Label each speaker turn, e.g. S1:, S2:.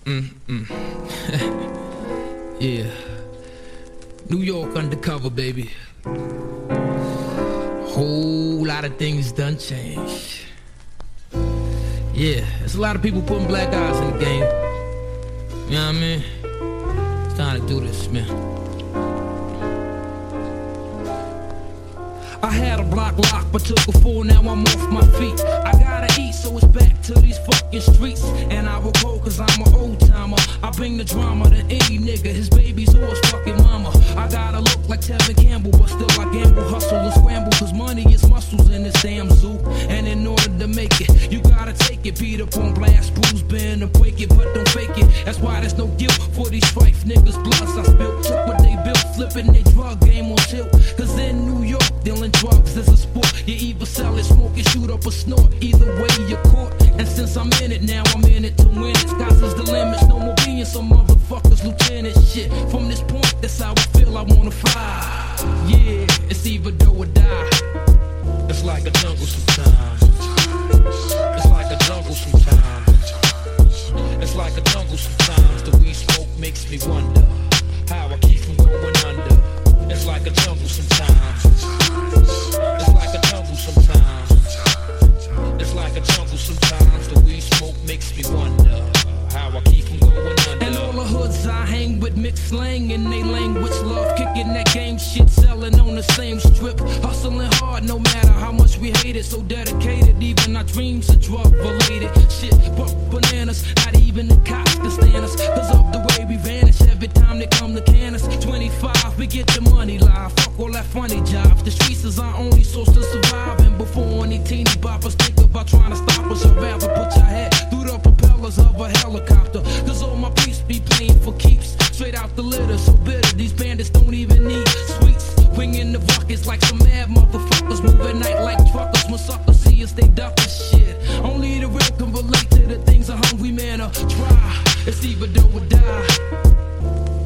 S1: Yeah. New York undercover, baby. Whole lot of things done changed. Yeah, there's a lot of people putting black eyes in the game. You know what I mean? It's time to do this, man. I had a block locked, but took a fall, now I'm off my feet. I gotta eat, so it's back to these fucking streets. And I will go, cause I'm an old timer. I bring the drama to any nigga, his baby's or his fucking mama. I gotta look like Tevin Campbell, but still I gamble, hustle and scramble. Cause money is muscles in this damn zoo. And in order to make it, you gotta take it. Beat up on blast, bruise, bend and break it, but don't fake it. That's why there's no guilt for these strife niggas' bloods I spilt. Took what they built, flipping they drug game on tilt. Cause in New York, dealing drugs is a sport. You either sell it, smoke it, shoot up or snort. Either way you're caught. And since I'm in it now, I'm in it to win it. Sky's is the limits, no more being some motherfuckers, lieutenant shit. From this point, that's how I feel, I wanna fly. Yeah, it's either do or die. It's like a jungle sometimes. It's like a jungle sometimes. It's like a jungle sometimes. The weed smoke makes me wonder how I keep from going under. It's like a jungle sometimes. It's like a jungle sometimes. It's like a jungle sometimes. The weed smoke makes me wonder how I keep from going under. And all the hoods I hang with mixed slang in they language. Love kicking that game shit, selling on the same strip. Hustling hard no matter how much we hate it. So dedicated, even our dreams are drug related. Shit, buck bananas, not even the cops can stand us. Cause of the way we vanish every time they come to can us. 25, we get the money live. Fuck all that funny jobs. The streets is our only source to survive. And before any teeny boppers think about trying to stop us, I'd rather put your head through the propellers of a helicopter. Cause all my peeps be playing for keeps. Straight out the litter, so bitter. These bandits don't even need sweets. Winging the buckets like some mad motherfuckers. Moving night like truckers. When suckers see us, they duck us shit. Only the real can relate to the things a hungry man try. It's either do or die.